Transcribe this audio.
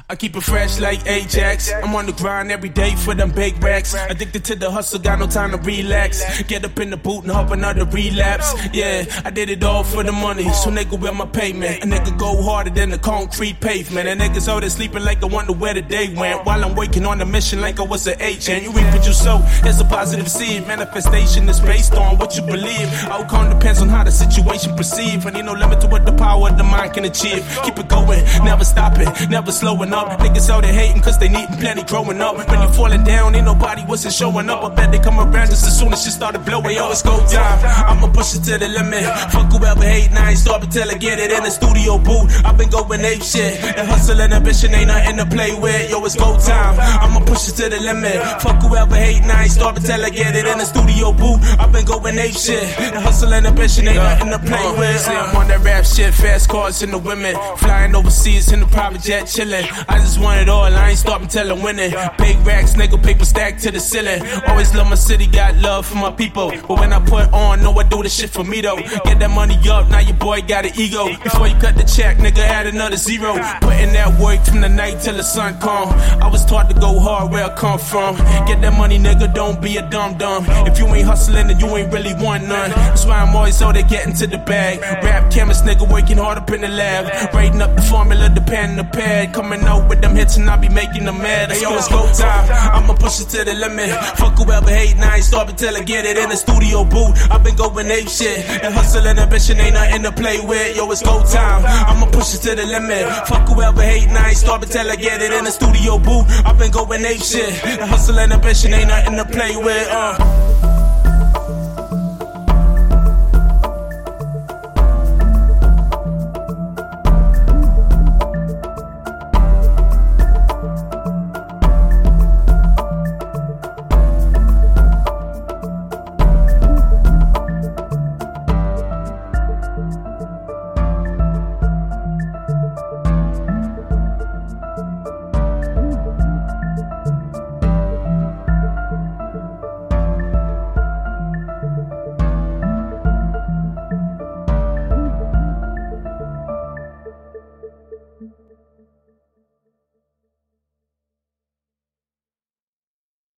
I keep it fresh like Ajax. I'm on the grind every day for them big racks. Addicted to the hustle, got no time to relax. Get up in the boot and hop another relapse. Yeah, I did it all for the money, so nigga wear my payment. A nigga go harder than the concrete pavement. And niggas out there sleeping like I wonder where the day went, while I'm waking on the mission like I was an agent. You reap what you sow, that's a positive seed. Manifestation is based on what you believe. Outcome depends on how the situation perceived. And ain't no limit to what the power of the mind can achieve. Keep it going, never stopping, never slowing up. Niggas out there hating cause they needin' plenty growing up. When you falling down, ain't nobody wasn't showing up. I bet they come around just as soon as shit started blowing. Yo, it's go time, I'ma push it to the limit. Fuck whoever hatin', I ain't stop until I get it in the studio booth. I've been going ape shit. The hustle and ambition ain't nothing to play with. Yo, it's go time, I'ma push it to the limit. Fuck whoever hatin', I ain't stop until I get it in the studio booth. I've been going ape shit. The hustle and ambition ain't nothing to play with. See, I'm on that rap shit, fast cars and the women. Flying overseas in the private jet, chillin'. I just want it all, I ain't stopping till I'm winning. Big racks, nigga, paper stack to the ceiling. Always love my city, got love for my people. But when I put on, know I do this shit for me though. Get that money up, now your boy got an ego. Before you cut the check, nigga, add another zero. Putting that work from the night till the sun come. I was taught to go hard where I come from. Get that money, nigga, don't be a dum-dum. If you ain't hustling, then you ain't really want none. That's why I'm always out there getting to the bag. Rap chemist, nigga, working hard up in the lab. Writing up the formula, the pen and the pad. Coming out with them hits and I be making them mad. Hey, yo, it's go time, I'ma push it to the limit. Fuck whoever hatin', I ain't stopping till I get it in the studio booth. I've been going ape shit. And hustle and ambition ain't nothing to play with. Yo, it's go time, I'ma push it to the limit. Fuck whoever hatin', I ain't stopping till I get it in the studio booth. I've been going ape shit. And hustle and ambition ain't nothing to play with.